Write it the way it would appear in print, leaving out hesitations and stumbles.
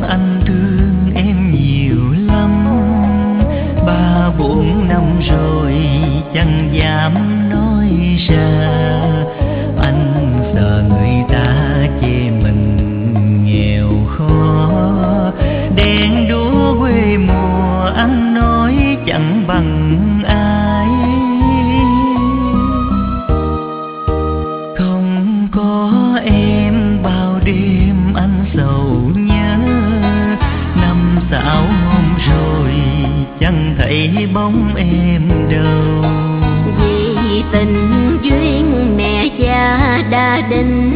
anh thương em nhiều lắm. 3-4 năm rồi chẳng dám nói ra. Anh sợ người ta chê mình nghèo khó. Đèn đúa quê mùa anh nói chẳng bằng ai. Không có em bao đêm anh sầu nhớ. 5-6 hôm rồi chẳng thấy bóng em đâu. Vì tình duyên mẹ cha đã định